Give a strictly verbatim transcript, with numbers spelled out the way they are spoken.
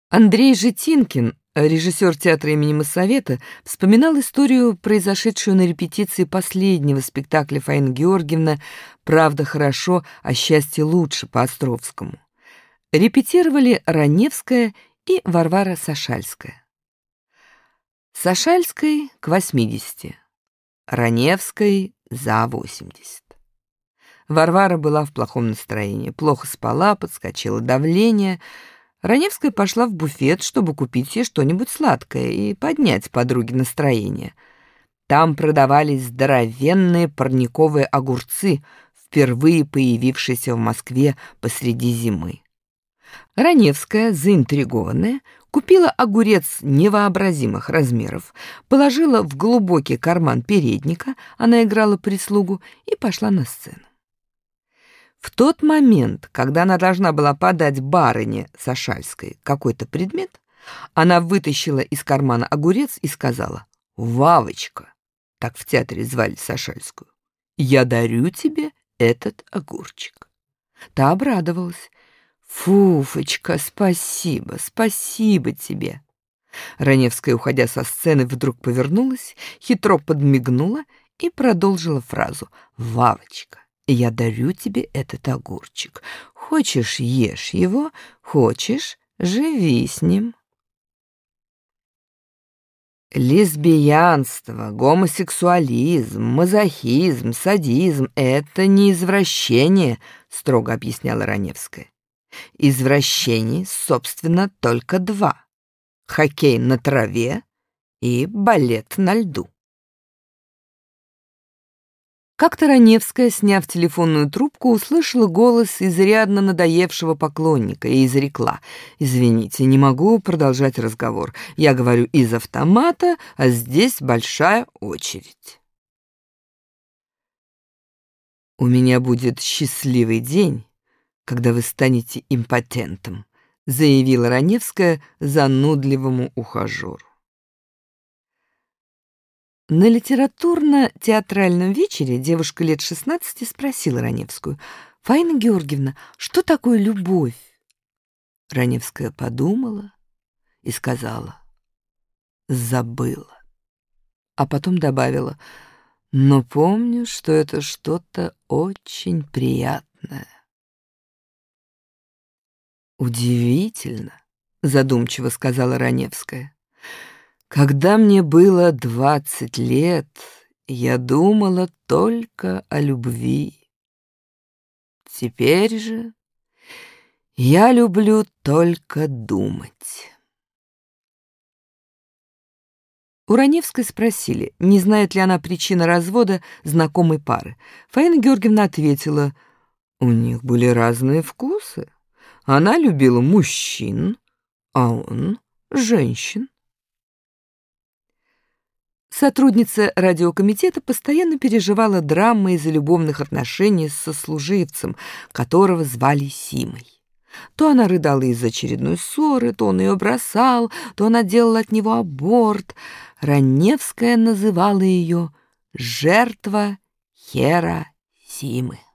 Андрей Житинкин, режиссер театра имени Моссовета, вспоминал историю, произошедшую на репетиции последнего спектакля Фаины Георгиевны «Правда хорошо, а счастье лучше» по Островскому. Репетировали Раневская и Варвара Сашальская. Сашальской к восьмидесяти, Раневской за восемьдесят. Варвара была в плохом настроении, плохо спала, подскочило давление. Раневская пошла в буфет, чтобы купить ей что-нибудь сладкое и поднять подруге настроение. Там продавались здоровенные парниковые огурцы, впервые появившиеся в Москве посреди зимы. Раневская, заинтригованная, купила огурец невообразимых размеров, положила в глубокий карман передника, она играла прислугу, и пошла на сцену. В тот момент, когда она должна была подать барыне Сашальской какой-то предмет, она вытащила из кармана огурец и сказала: «Вавочка», так в театре звали Сашальскую, «я дарю тебе этот огурчик». Та обрадовалась: «Фуфочка, спасибо, спасибо тебе». Раневская, уходя со сцены, вдруг повернулась, хитро подмигнула и продолжила фразу: «Вавочка, я дарю тебе этот огурчик. Хочешь — ешь его, хочешь — живи с ним». Лесбиянство, гомосексуализм, мазохизм, садизм — это не извращение, строго объясняла Раневская. Извращений, собственно, только два: хоккей на траве и балет на льду. Как-то Раневская, сняв телефонную трубку, услышала голос изрядно надоевшего поклонника и изрекла: «Извините, не могу продолжать разговор. Я говорю из автомата, а здесь большая очередь». «У меня будет счастливый день, когда вы станете импотентом», заявила Раневская занудливому ухажеру. На литературно-театральном вечере девушка лет шестнадцати спросила Раневскую: «Фаина Георгиевна, что такое любовь?» Раневская подумала и сказала: «Забыла». А потом добавила: «Но помню, что это что-то очень приятное». «Удивительно», — задумчиво сказала Раневская. «Когда мне было двадцать лет, я думала только о любви. Теперь же я люблю только думать». У Раневской спросили, не знает ли она причины развода знакомой пары. Фаина Георгиевна ответила: у них были разные вкусы. Она любила мужчин, а он — женщин. Сотрудница радиокомитета постоянно переживала драмы из-за любовных отношений с сослуживцем, которого звали Симой. То она рыдала из-за очередной ссоры, то он ее бросал, то она делала от него аборт. Раневская называла ее «жертва Хера Симы».